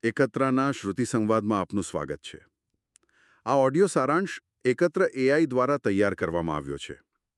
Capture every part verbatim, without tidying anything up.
એકત્રના શ્રુતિ સંવાદમાં આપનું સ્વાગત છે. આ ઓડિયો સારાંશ એકત્ર એઆઈ દ્વારા તૈયાર કરવામાં આવ્યો છે.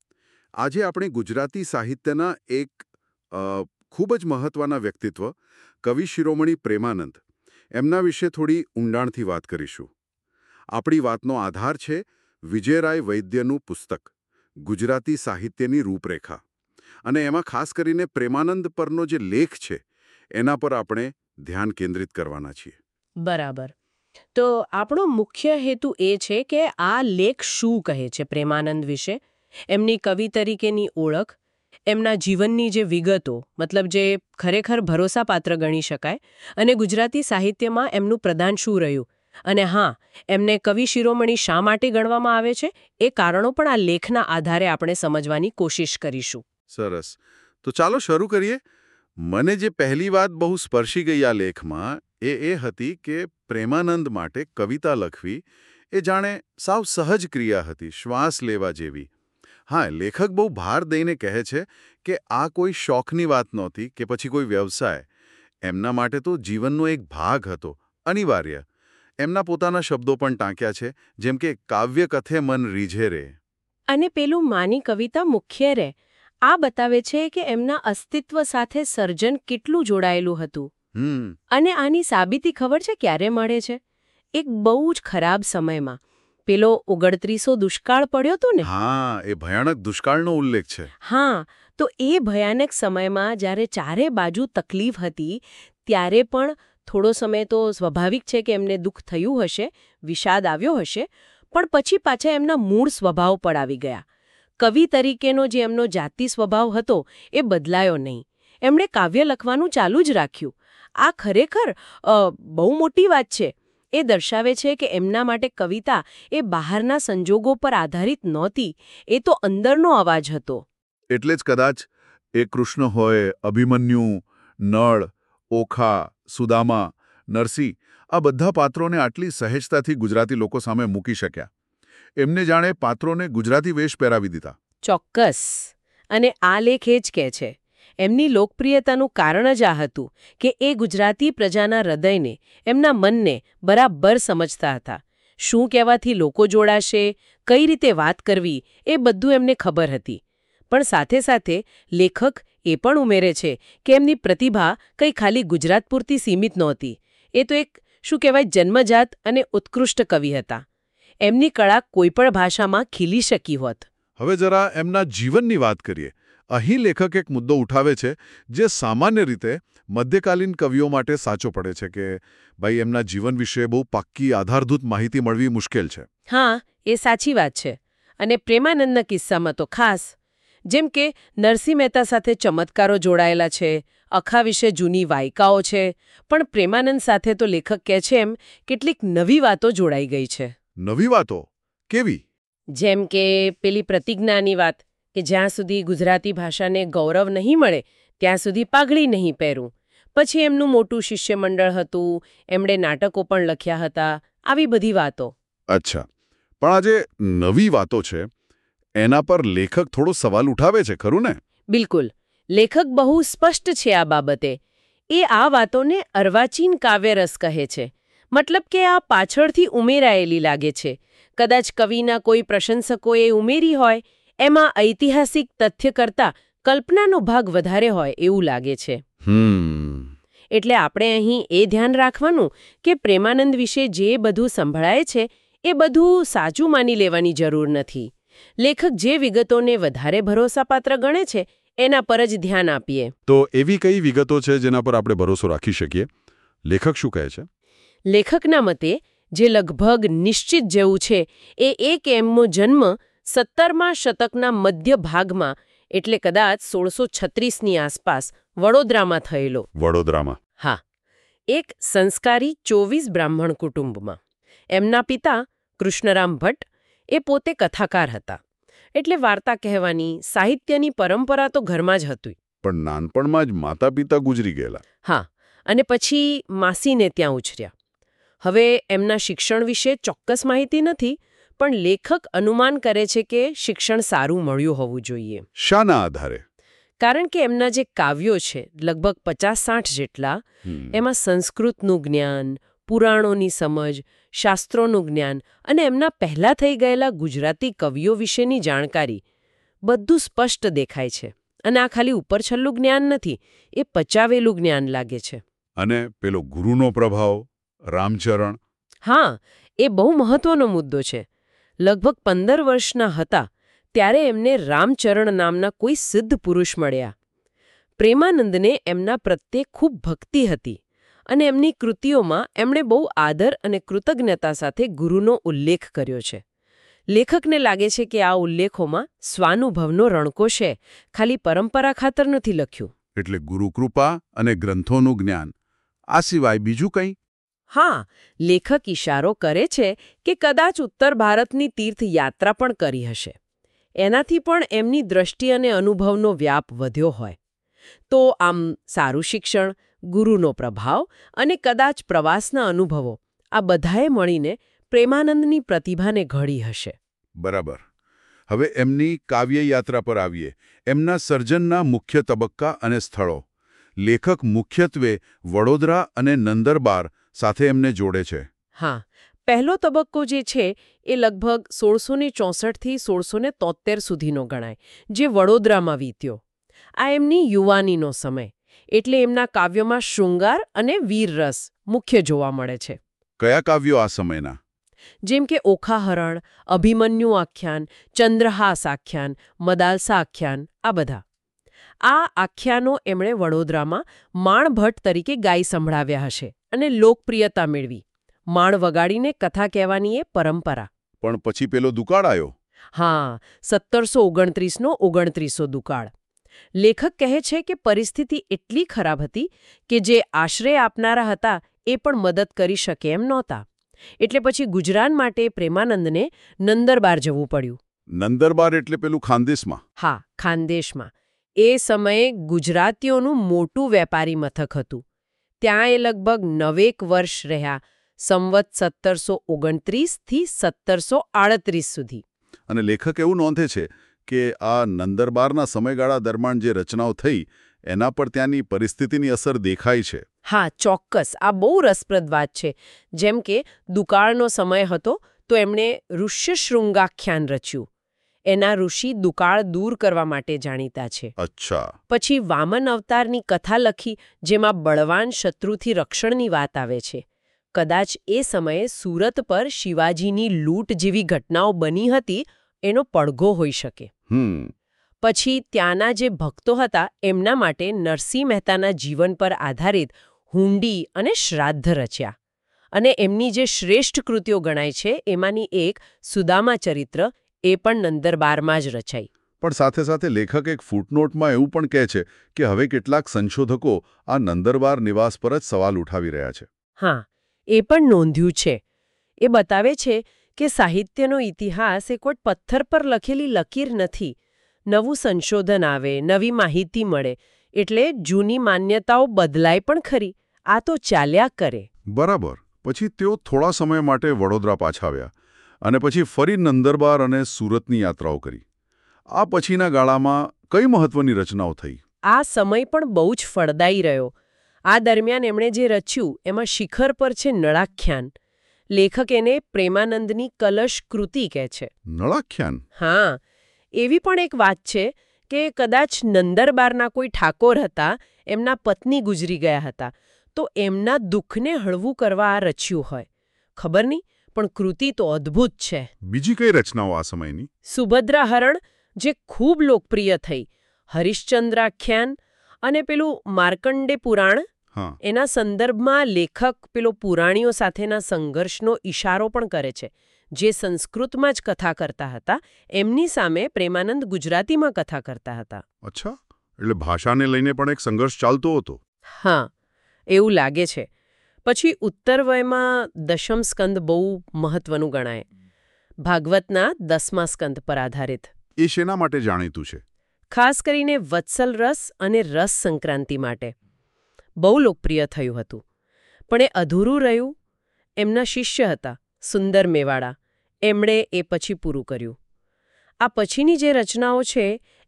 આજે આપણે ગુજરાતી સાહિત્યના એક અ, ખૂબ જ મહત્વના વ્યક્તિત્વ કવિ શિરોમણી પ્રેમાનંદ એમના વિશે થોડી ઊંડાણથી વાત કરીશું. આપણી વાતનો આધાર છે વિજયરાય વૈદ્યનું પુસ્તક ગુજરાતી સાહિત્યની રૂપરેખા, અને એમાં ખાસ કરીને પ્રેમાનંદ પરનો જે લેખ છે એના પર આપણે ધ્યાન કેન્દ્રિત કરવાના છીએ. બરાબર. તો આપણો મુખ્ય હેતુ એ છે કે આ લેખ શું કહે છે પ્રેમાનંદ વિશે, એમની કવિ તરીકેની ઓળખ, એમના જીવનની જે વિગતો, મતલબ જે ખરેખર ભરોસાપાત્ર ગણી શકાય, અને ગુજરાતી સાહિત્યમાં એમનું પ્રદાન શું રહ્યું, અને હા, એમને કવિ શિરોમણી શા માટે ગણવામાં આવે છે એ કારણો પણ આ લેખના આધારે આપણે સમજવાની કોશિશ કરીશું. સરસ. તો ચાલો શરૂ કરીએ. મને જે પહેલી વાત બહુ સ્પર્શી ગઈ આ લેખમાં એ એ હતી કે પ્રેમાનંદ માટે કવિતા લખવી એ જાણે સાવ સહજ ક્રિયા હતી, શ્વાસ લેવા જેવી. હા, લેખક બહુ ભાર દઈને કહે છે કે આ કોઈ શોખની વાત નહોતી કે પછી કોઈ વ્યવસાય. એમના માટે તો જીવનનો એક ભાગ હતો, અનિવાર્ય. એમના પોતાના શબ્દો પણ ટાંક્યા છે, જેમ કે કાવ્ય કથે મન રીઝે રે. અને પેલું માની કવિતા મુખ્ય રે આ બતાવે છે કે એમના અસ્તિત્વ સાથે સર્જન કેટલું જોડાયેલું હતું. હમ અને આની સાબિતી ખબર છે ક્યારે મળે છે? એક બહુ જ ખરાબ સમયમાં. પેલો ઓગણત્રીસો દુષ્કાળ પડ્યો હતો ને? હા, એ ભયાનક દુષ્કાળનો ઉલ્લેખ છે. હા, તો એ ભયાનક સમયમાં જ્યારે ચારે બાજુ તકલીફ હતી, ત્યારે પણ થોડો સમય તો સ્વાભાવિક છે કે એમને દુઃખ થયું હશે, વિષાદ આવ્યો હશે, પણ પછી પાછા એમના મૂળ સ્વભાવ પર આવી ગયા. કવિ તરીકેનો જે એમનો જાતિ સ્વભાવ હતો એ બદલાયો નહીં. એમણે કાવ્ય લખવાનું ચાલુ જ રાખ્યું. આ ખરેખર અ, બહુ મોટી વાત છે. એ દર્શાવે છે કે એમના માટે કવિતા એ બહારના સંજોગો પર આધારિત નહોતી, એ તો અંદરનો અવાજ હતો. એટલે જ કદાચ એ કૃષ્ણ હોય, અભિમન્યુ, નળ, ઓખા, સુદામા, નરસિંહ, આ બધા પાત્રોને આટલી સહેજતાથી ગુજરાતી લોકો સામે મૂકી શક્યા. એમને જાણે પાત્રોને ગુજરાતી વેશ પહેરાવી દીધા. ચોક્કસ. અને આ લેખ એ જ કહે છે. એમની લોકપ્રિયતાનું કારણ જ આ હતું કે એ ગુજરાતી પ્રજાના હૃદયને, એમના મનને બરાબર સમજતા હતા. શું કહેવાથી લોકો જોડાશે, કઈ રીતે વાત કરવી, એ બધું એમને ખબર હતી. પણ સાથે સાથે લેખક એ પણ ઉમેરે છે કે એમની પ્રતિભા કંઈ ખાલી ગુજરાત પૂરતી સીમિત નહોતી. એ તો એક શું કહેવાય જન્મજાત અને ઉત્કૃષ્ટ કવિ હતા. એમની કળા કોઈપણ ભાષામાં ખીલી શકી હોત. હવે જરા એમના જીવનની વાત કરીએ. અહીં લેખક એક મુદ્દો ઉઠાવે છે જે સામાન્ય રીતે મધ્યકાલીન કવિઓ માટે સાચો પડે છે કે ભાઈ એમના જીવન વિશે બહુ પાક્કી આધારભૂત માહિતી મળવી મુશ્કેલ છે. હા, એ સાચી વાત છે. અને પ્રેમાનંદના કિસ્સામાં તો ખાસ. જેમ કે નરસિંહ મહેતા સાથે ચમત્કારો જોડાયેલા છે, અખા વિશે જૂની વાયકાઓ છે, પણ પ્રેમાનંદ સાથે તો લેખક કહે છે એમ કેટલીક નવી વાતો જોડાઈ ગઈ છે. નવી વાતો? કેવી? જેમ કે પેલી પ્રતિજ્ઞાની વાત કે જ્યાં સુધી ગુજરાતી ભાષાને ગૌરવ નહીં મળે ત્યાં સુધી પાઘડી નહીં પહેરું. પછી એમનું મોટું શિષ્યમંડળ હતું, એમણે નાટકો પણ લખ્યા હતા, આવી બધી વાતો. અચ્છા, પણ આ જે નવી વાતો છે એના પર લેખક થોડો સવાલ ઉઠાવે છે, ખરું ને? બિલકુલ. લેખક બહુ સ્પષ્ટ છે આ બાબતે. એ આ વાતોને અર્વાચીન કાવ્યરસ કહે છે. મતલબ કે આ પાછળથી ઉમેરાયેલી લાગે છે. કદાચ કવિના કોઈ પ્રશંસકોએ ઉમેરી હોય. એમાં ઐતિહાસિક તથ્ય કરતાં કલ્પનાનો ભાગ વધારે હોય એવું લાગે છે. હમ એટલે આપણે અહીં એ ધ્યાન રાખવાનું કે પ્રેમાનંદ વિશે જે બધું સંભળાય છે એ બધું સાચું માની લેવાની જરૂર નથી. લેખક જે વિગતોને વધારે ભરોસાપાત્ર ગણે છે એના પર જ ધ્યાન આપીએ. તો એવી કઈ વિગતો છે જેના પર આપણે ભરોસો રાખી શકીએ? લેખક શું કહે છે? લેખકના મતે જે લગભગ નિશ્ચિત જેવું છે એ એ કે એમનો જન્મ સત્તરમા શતકના મધ્ય ભાગમાં, એટલે કદાચ સોળસો છત્રીસની આસપાસ વડોદરામાં થયેલો. વડોદરામાં? હા. એક સંસ્કારી ચોવીસ બ્રાહ્મણ કુટુંબમાં. એમના પિતા કૃષ્ણરામ ભટ્ટ એ પોતે કથાકાર હતા. એટલે વાર્તા કહેવાની, સાહિત્યની પરંપરા તો ઘરમાં જ હતી. પણ નાનપણમાં જ માતા પિતા ગુજરી ગયેલા. હા, અને પછી માસીને ત્યાં ઉછર્યા. હવે એમના શિક્ષણ વિશે ચોક્કસ માહિતી નથી, પણ લેખક અનુમાન કરે છે કે શિક્ષણ સારું મળ્યું હોવું જોઈએ. શાના આધારે? કારણ કે એમના જે કાવ્યો છે લગભગ પચાસ સાઠ જેટલા, એમાં સંસ્કૃતનું જ્ઞાન, પુરાણોની સમજ, શાસ્ત્રોનું જ્ઞાન અને એમના પહેલાં થઈ ગયેલા ગુજરાતી કવિઓ વિશેની જાણકારી બધું સ્પષ્ટ દેખાય છે. અને આ ખાલી ઉપર છલ્લું જ્ઞાન નથી, એ પચાવેલું જ્ઞાન લાગે છે. અને પેલો ગુરુનો પ્રભાવ, રામચરણ. હા, એ બહુ મહત્વનો મુદ્દો છે. લગભગ પંદર વર્ષના હતા ત્યારે એમને રામચરણ નામના કોઈ સિદ્ધ પુરુષ મળ્યા. પ્રેમાનંદને એમના પ્રત્યે ખૂબ ભક્તિ હતી અને એમની કૃતિઓમાં એમણે બહુ આદર અને કૃતજ્ઞતા સાથે ગુરુનો ઉલ્લેખ કર્યો છે. લેખકને લાગે છે કે આ ઉલ્લેખોમાં સ્વાનુભવનો રણકો છે, ખાલી પરંપરા ખાતર નથી લખ્યું. એટલે ગુરુકૃપા અને ગ્રંથોનું જ્ઞાન, આ સિવાય બીજું કંઈ? હા, લેખક ઇશારો કરે છે કે કદાચ ઉત્તર ભારતની તીર્થયાત્રા પણ કરી હશે. એનાથી પણ એમની દ્રષ્ટિ અને અનુભવનો વ્યાપ વધ્યો હોય. તો આમ સારું શિક્ષણ, ગુરુનો પ્રભાવ અને કદાચ પ્રવાસના અનુભવો, આ બધાએ મળીને પ્રેમાનંદની પ્રતિભાને ઘડી હશે. બરાબર. હવે એમની કાવ્યયાત્રા પર આવીએ. એમના સર્જનના મુખ્ય તબક્કા અને સ્થળો. લેખક મુખ્યત્વે વડોદરા અને નંદરબાર સાથે એમને જોડે છે. હા, પહેલો તબક્કો જે છે એ લગભગ સોળસો ને ચોસઠથી સોળસો ને તોતેર સુધીનો ગણાય, જે વડોદરામાં વીત્યો. આ એમની યુવાનીનો સમય, એટલે એમના કાવ્યોમાં શૃંગાર અને વીરરસ મુખ્ય જોવા મળે છે. કયા કાવ્યો આ સમયના? જેમ કે ઓખાહરણ, અભિમન્યુ આખ્યાન, ચંદ્રહાસ આખ્યાન, મદાલસા આખ્યાન, આ બધા. આ આખ્યાનો એમણે વડોદરામાં માણભટ્ટ તરીકે ગાઈ સંભળાવ્યા હશે અને લોકપ્રિયતા મેળવી. માણ વગાડીને કથા કહેવાની એ પરંપરા. પણ પછી પેલો દુકાળ આવ્યો. હા, સત્તરસો ઓગણત્રીસનો ઓગણત્રીસો દુકાળ. લેખક કહે છે કે પરિસ્થિતિ એટલી ખરાબ હતી કે જે આશ્રય આપનારા હતા એ પણ મદદ કરી શકે એમ નહોતા. એટલે પછી ગુજરાન માટે પ્રેમાનંદને નંદરબાર જવું પડ્યું. નંદરબાર એટલે પેલું ખાનદેશમાં? હા, ખાનદેશમાં. એ સમયે ગુજરાતીઓનું મોટું વેપારી મથક હતું. ત્યાં એ લગભગ નવેક વર્ષ રહ્યા, સંવત સત્તરસો ઓગણત્રીસથી સત્તરસો આડત્રીસ સુધી. અને લેખક એવું નોંધે છે કે આ નંદરબારના સમયગાળા દરમિયાન જે રચનાઓ થઈ એના પર ત્યાંની પરિસ્થિતિની અસર દેખાય છે. હા, ચોક્કસ. આ બહુ રસપ્રદ વાત છે. જેમ કે દુકાળનો સમય હતો તો એમણે ઋષ્યશૃંગાખ્યાન રચ્યું. એના ઋષિ દુકાળ દૂર કરવા માટે જાણીતા છે. અચ્છા. પછી વામન અવતારની કથા લખી, જેમાં બળવાન શત્રુથી રક્ષણની વાત આવે છે. કદાચ એ સમયે સુરત પર શિવાજીની લૂંટ જેવી ઘટનાઓ બની હતી એનો પડઘો હોઈ શકે. હમ પછી ત્યાંના જે ભક્તો હતા એમના માટે નરસિંહ મહેતાના જીવન પર આધારિત હુંડી અને શ્રાદ્ધ રચ્યા. અને એમની જે શ્રેષ્ઠ કૃતિઓ ગણાય છે એમાંની એક સુદામા ચરિત્ર, એ પણ નંદરબારમાં જ રચાઈ. પણ સાથે સાથે લેખક એક ફૂટનોટમાં એવું પણ કહે છે કે હવે કેટલાક સંશોધકો આ નંદરબાર નિવાસ પર જ સવાલ ઉઠાવી રહ્યા છે. હા, એ પણ નોંધ્યું છે. એ બતાવે છે કે સાહિત્યનો ઇતિહાસ એ કોઈ પથ્થર પર લખેલી લકીર નથી. નવું સંશોધન આવે, નવી માહિતી મળે, એટલે જૂની માન્યતાઓ બદલાય પણ ખરી. આ તો ચાલ્યા કરે. બરાબર. પછી તેઓ થોડા સમય માટે વડોદરા પાછા આવ્યા અને પછી ફરી નંદરબાર અને સુરતની યાત્રાઓ કરી. આ પછીના ગાળામાં કઈ મહત્વની રચનાઓ થઈ? આ સમય પણ બહુ જ ફળદાયી રહ્યો. આ દરમિયાન એમણે જે રચ્યું એમાં શિખર પર છે નળાખ્યાન. લેખક એને પ્રેમાનંદની કલશ કૃતિ કહે છે. નળાખ્યાન? હા, એવી પણ એક વાત છે કે કદાચ નંદરબારના કોઈ ઠાકોર હતા, એમના પત્ની ગુજરી ગયા હતા, તો એમના દુઃખને હળવું કરવા આ રચ્યું હોય. ખબર નહીં, પણ કૃતિ તો અદ્ભુત છે. બીજી કઈ રચનાઓ આ સમયની? સુભદ્રાહરણ, જે ખૂબ લોકપ્રિય થઈ, હરિશ્ચંદ્રાખ્યાન અને પેલું માર્કંડે પુરાણ. હા. એના સંદર્ભમાં લેખક પેલો પુરાણીઓ સાથેના સંઘર્ષનો ઇશારો પણ કરે છે. જે સંસ્કૃતમાં જ કથા કરતા હતા, એમની સામે પ્રેમાનંદ ગુજરાતીમાં કથા કરતા હતા. અચ્છા, એટલે ભાષાને લઈને પણ એક સંઘર્ષ ચાલતો હતો. હા, એવું લાગે છે. પછી ઉત્તરવયમાં દશમ સ્કંદ બહુ મહત્વનું ગણાય. ભાગવતના દસમા સ્કંદ પર આધારિત. એ શેના માટે જાણીતું છે? ખાસ કરીને વત્સલ રસ અને રસ સંક્રાંતિ માટે બહુ લોકપ્રિય થયું હતું. પણ એ અધૂરું રહ્યું. એમના શિષ્ય હતા સુંદર મેવાડા, એમણે એ પછી પૂરું કર્યું. આ પછીની જે રચનાઓ છે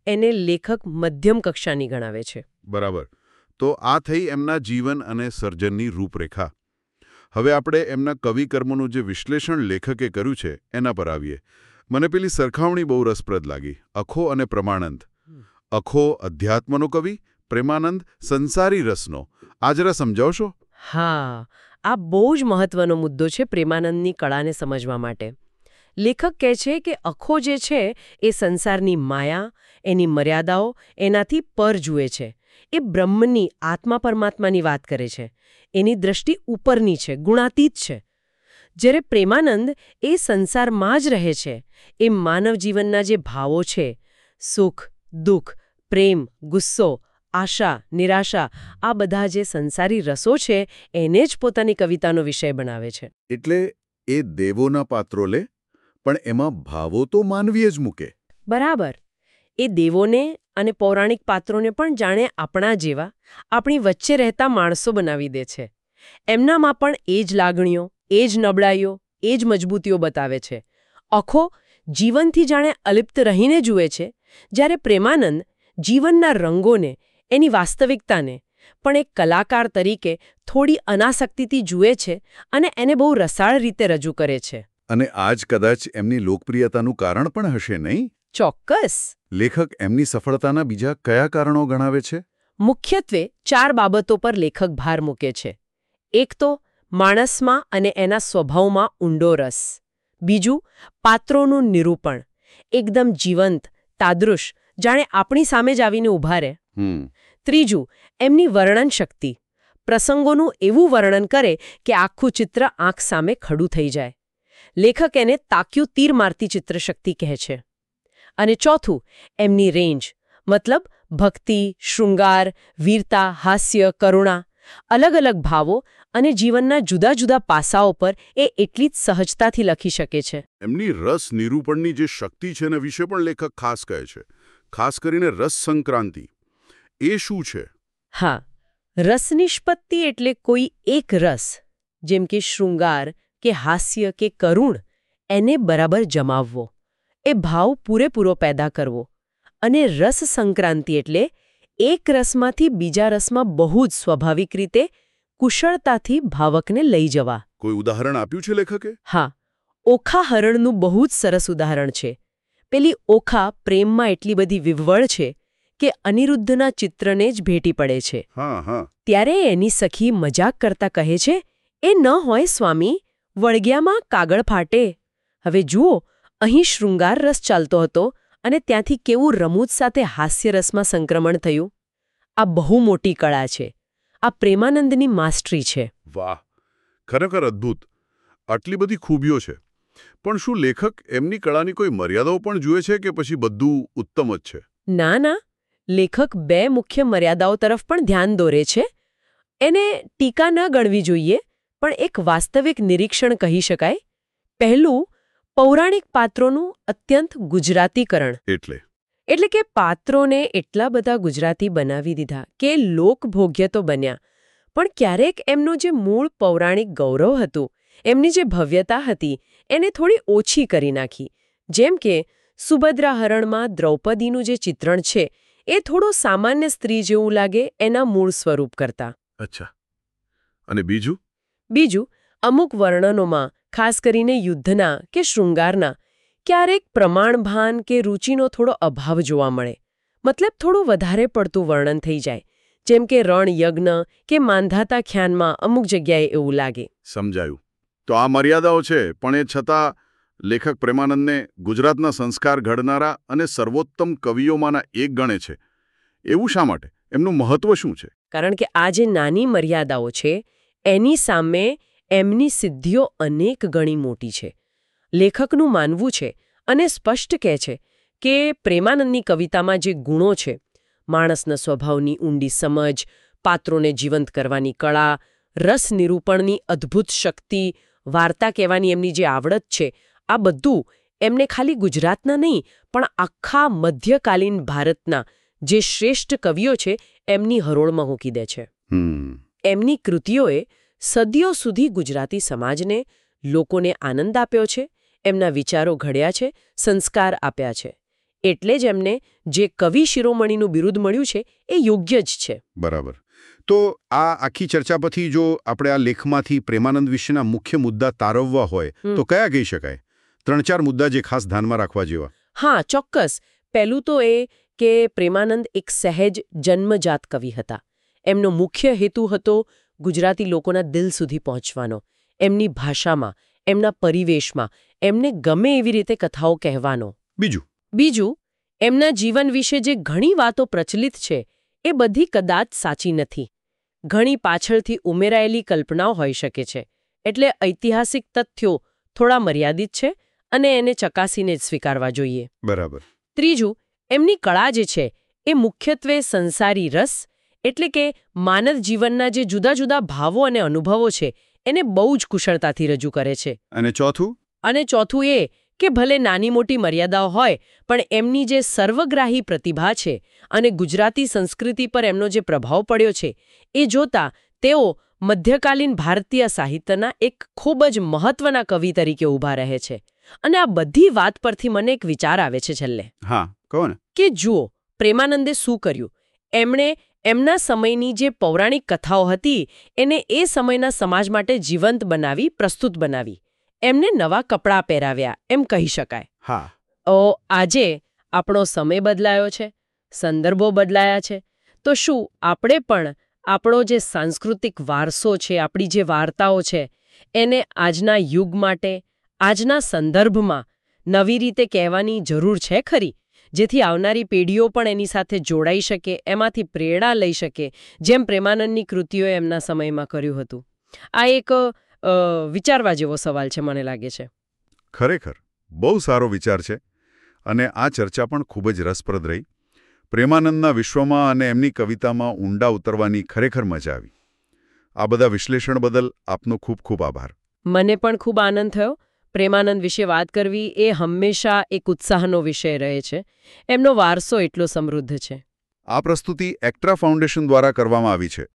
એને લેખક મધ્યમ કક્ષાની ગણાવે છે. બરાબર. તો આ થઈ એમના જીવન અને સર્જનની રૂપરેખા. હવે આપણે એમના કવિકર્મોનું જે વિશ્લેષણ લેખકે કર્યું છે એના પર આવીએ. મને પેલી સરખામણી બહુ રસપ્રદ લાગી, અખો અને પ્રમાનંદ. અખો અધ્યાત્મનો કવિ, પ્રેમાનંદ સંસારી રસનો. આ જરા સમજાવશો? હા, આ બહુ જ મહત્વનો મુદ્દો છે પ્રેમાનંદની કળાને સમજવા માટે. લેખક કહે છે કે અખો જે છે એ સંસારની માયા, એની મર્યાદાઓ, એનાથી પર જુએ છે. એ બ્રહ્મની, આત્મા પરમાત્માની વાત કરે છે. એની દ્રષ્ટિ ઉપરની છે, ગુણાતીત છે. જ્યારે પ્રેમાનંદ એ સંસારમાં જ રહે છે. એ માનવ જીવનના જે ભાવો છે, સુખ, દુઃખ, પ્રેમ, ગુસ્સો, આશા, નિરાશા, આ બધા જે સંસારી રસો છે એને જ પોતાની કવિતાનો વિષય બનાવે છે. એટલે એ દેવોના પાત્રો લે, પણ એમાં ભાવો તો માનવીય જ મૂકે. બરાબર. એ દેવોને અને પૌરાણિક પાત્રોને પણ જાણે આપણા જેવા, આપણી વચ્ચે રહેતા માણસો બનાવી દે છે. એમનામાં પણ એ જ લાગણીઓ, એ જ નબળાઈઓ, એ જ મજબૂતીઓ બતાવે છે. અખો જીવનથી જાણે અલિપ્ત રહીને જુએ છે, જ્યારે પ્રેમાનંદ જીવનના રંગોને, એની વાસ્તવિકતાને પણ એક કલાકાર તરીકે થોડી અનાસક્તિથી જુએ છે અને એને બહુ રસાળ રીતે રજૂ કરે છે. અને આ જ કદાચ એમની લોકપ્રિયતાનું કારણ પણ હશે, નહીં? ચોક્કસ. લેખક એમની સફળતાના બીજા કયા કારણો ગણાવે છે? મુખ્યત્વે ચાર બાબતો પર લેખક ભાર મૂકે છે. એક તો માણસમાં અને એના સ્વભાવમાં ઊંડો રસ. બીજું, પાત્રોનું નિરૂપણ, એકદમ જીવંત, તાદૃશ, જાણે આપણી સામે જ આવીને ઊભા રહે. ત્રીજું, એમની વર્ણન શક્તિ, પ્રસંગોનું એવું વર્ણન કરે કે આખું ચિત્ર આંખ સામે ખડું થઈ જાય. લેખક એને તાક્યું તીર મારતી ચિત્રશક્તિ કહે છે. અને ચોથું, એમની રેન્જ, મતલબ ભક્તિ, શૃંગાર, વીરતા, હાસ્ય, કરુણા, અલગ અલગ ભાવો અને જીવનના જુદા જુદા પાસાઓ પર એ એટલી જ સહજતાથી લખી શકે છે. એમની રસ નિરૂપણની જે શક્તિ છે એના વિશે પણ લેખક ખાસ કહે છે. ખાસ કરીને રસ સંક્રાંતિ. એ શું છે? હા, રસ નિષ્પત્તિ એટલે કોઈ એક રસ, જેમ કે શૃંગાર કે હાસ્ય કે કરુણ, એને બરાબર જમાવવો, એ ભાવ પૂરેપૂરો પેદા કરવો. અને રસ સંક્રાંતિ એટલે એક રસમાંથી બીજા રસમાં બહુ જ સ્વાભાવિક રીતે, કુશળતાથી ભાવકને લઈ જવા. કોઈ ઉદાહરણ આપ્યું છે લેખકે? હા, ઓખા હરણનું બહુ જ સરસ ઉદાહરણ છે. પેલી ઓખા પ્રેમમાં એટલી બધી વિવવળ છે કે અનિરુદ્ધના ચિત્રને જ ભેટી પડે છે. હા હા. ત્યારે એની સખી મજાક કરતા કહે છે, એ ન હોય સ્વામી, વળગ્યામાં કાગળ ફાટે. હવે જુઓ, અહીં શૃંગાર રસ ચાલતો હતો અને ત્યાંથી કેવું રમૂજ સાથે હાસ્યરસમાં સંક્રમણ થયું. આ બહુ મોટી કળા છે. આ પ્રેમાનંદની માસ્ટરી છે. વાહ, ખરેખર અદ્ભુત. આટલી બધી ખૂબીઓ છે. પણ શું લેખક એમની કળાની કોઈ મર્યાદાઓ પણ જુએ છે કે પછી બધું ઉત્તમ જ છે? ના ના, લેખક બે મુખ્ય મર્યાદાઓ તરફ પણ ધ્યાન દોરે છે. એને ટીકા ન ગણવી જોઈએ, પણ એક વાસ્તવિક નિરીક્ષણ કહી શકાય. પહેલું, પૌરાણિક પાત્રોનું અત્યંત ગુજરાતીકરણ. એટલે એટલે કે પાત્રોને એટલા બધા ગુજરાતી બનાવી દીધા કે લોકભોગ્ય તો બન્યા, પણ ક્યારેક એમનું જે મૂળ પૌરાણિક ગૌરવ હતું, એમની જે ભવ્યતા હતી, એને થોડી ઓછી કરી નાખી. જેમ કે સુભદ્રા હરણમાં દ્રૌપદીનું જે ચિત્રણ છે એ થોડું સામાન્ય સ્ત્રી જેવું લાગે એના મૂળ સ્વરૂપ કરતા. અચ્છા. અને બીજું? બીજું, અમુક વર્ણનોમાં, ખાસ કરીને યુદ્ધના કે શૃંગારના, ક્યારેક પ્રમાણભાન કે રુચિનો થોડો અભાવ જોવા મળે. મતલબ થોડું વધારે પડતું વર્ણન થઈ જાય, જેમ કે રણ યજ્ઞ કે માંધાતા ખ્યાનમાં અમુક જગ્યાએ એવું લાગે. સમજાયું. તો આ મર્યાદાઓ છે, પણ એ છતાં લેખક પ્રેમાનંદને ગુજરાતના સંસ્કાર ઘડનારા અને સર્વોત્તમ કવિઓમાંના એક ગણે છે. એવું શા માટે? એમનું મહત્વ શું છે? કારણ કે આ જે નાની મર્યાદાઓ છે એની સામે એમની સિદ્ધિઓ અનેક ગણી મોટી છે. લેખકનું માનવું છે અને સ્પષ્ટ કહે છે કે પ્રેમાનંદની કવિતામાં જે ગુણો છે, માણસના સ્વભાવની ઊંડી સમજ, પાત્રોને જીવંત કરવાની કળા, રસ નિરૂપણની અદ્ભુત શક્તિ, વાર્તા કહેવાની એમની જે આવડત છે, આ બધું એમને ખાલી ગુજરાતના નહીં પણ આખા મધ્યકાલીન ભારતના જે શ્રેષ્ઠ કવિઓ છે એમની હરોળમાં મૂકી દે છે. એમની કૃતિઓએ સદીઓ સુધી ગુજરાતી સમાજને, લોકોને આનંદ આપ્યો છે, એમના વિચારો ઘડ્યા છે, સંસ્કાર આપ્યા છે. એટલે જ એમને જે કવિ શિરોમણીનું બિરુદ મળ્યું છે એ યોગ્ય જ છે. બરાબર. તો આ આખી ચર્ચા પછી જો આપણે આ લેખમાંથી પ્રેમાનંદ વિશેના મુખ્ય મુદ્દા તારવવા હોય તો કયા કહી શકાય? ત્રણ ચાર મુદ્દા જે ખાસ ધ્યાનમાં રાખવા જેવા. હા, ચોક્કસ. પહેલું તો એ કે પ્રેમાનંદ એક સહેજ જન્મજાત કવિ હતા. એમનો મુખ્ય હેતુ હતો ગુજરાતી લોકોના દિલ સુધી પહોંચવાનો, એમની ભાષામાં, એમના પરિવેશમાં, એમને ગમે એવી રીતે કથાઓ કહેવાનો. બીજું બીજું એમના જીવન વિશે જે ઘણી વાતો પ્રચલિત છે એ બધી કદાચ સાચી નથી. ઘણી પાછળથી ઉમેરાયેલી કલ્પનાઓ હોઈ શકે છે. એટલે ઐતિહાસિક તથ્યો થોડા મર્યાદિત છે અને એને ચકાસીને જ સ્વીકારવા જોઈએ. બરાબર. ત્રીજું, એમની કળા જે છે એ મુખ્યત્વે સંસારી રસ એટલે કે માનવ જીવનના જે જુદા જુદા ભાવો અને અનુભવો છે એને બહુ જ કુશળતાથી રજૂ કરે છે. અને ચોથું? અને ચોથું એ કે ભલે નાની મોટી મર્યાદાઓ હોય પણ એમની જે સર્વગ્રાહી પ્રતિભા છે અને ગુજરાતી સંસ્કૃતિ પર એમનો જે પ્રભાવ પડ્યો છે એ જોતા તેઓ મધ્યકાલીન ભારતીય સાહિત્યના એક ખૂબ જ મહત્વના કવિ તરીકે ઊભા રહે છે. અને આ બધી વાત પરથી મને એક વિચાર આવે છે છેલ્લે. હા, કહો ને. કે જુઓ, પ્રેમાનંદે શું કર્યું? એમણે એમના સમયની જે પૌરાણિક કથાઓ હતી એને એ સમયના સમાજ માટે જીવંત બનાવી, પ્રસ્તુત બનાવી. એમને નવા કપડાં પહેરાવ્યા એમ કહી શકાય. હા. ઓ આજે આપણો સમય બદલાયો છે, સંદર્ભો બદલાયા છે, તો શું આપણે પણ આપણો જે સાંસ્કૃતિક વારસો છે, આપણી જે વાર્તાઓ છે એને આજના યુગ માટે, આજના સંદર્ભમાં નવી રીતે કહેવાની જરૂર છે ખરી, જેથી આવનારી પેઢીઓ પણ એની સાથે જોડાઈ શકે, એમાંથી પ્રેરણા લઈ શકે, જેમ પ્રેમાનંદની કૃતિઓએ એમના સમયમાં કર્યું હતું. આ એક વિચારવા જેવો સવાલ છે મને લાગે છે. ખરેખર બહુ સારો વિચાર છે અને આ ચર્ચા પણ ખૂબ જ રસપ્રદ રહી. પ્રેમાનંદના વિશ્વમાં અને એમની કવિતામાં ઊંડા ઉતરવાની ખરેખર મજા આવી. આ બધા વિશ્લેષણ બદલ આપનો ખૂબ ખૂબ આભાર. મને પણ ખૂબ આનંદ થયો. પ્રેમાનંદ વિશે વાત કરવી એ હંમેશા એક ઉત્સાહનો વિષય રહે છે. એમનો વારસો એટલો સમૃદ્ધ છે. આ પ્રસ્તુતિ એક્ટ્રા ફાઉન્ડેશન દ્વારા કરવામાં આવી છે.